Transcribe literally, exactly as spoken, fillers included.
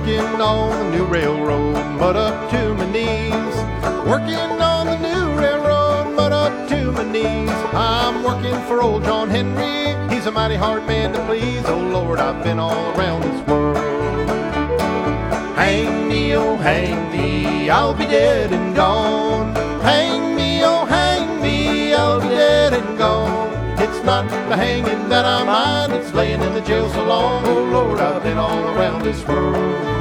Working on the new railroad, mud up to my knees. Working on the new railroad, mud up to my knees. I'm working for old John Henry, he's a mighty hard man to please. Oh Lord, I've been all around this world. Hang me, oh hang me, I'll be dead and gone. Hang me, oh hang me, I'll be dead and gone. It's not the hanging that I mind, it's laying in the jail so long. Oh Lord, I've been all around this world.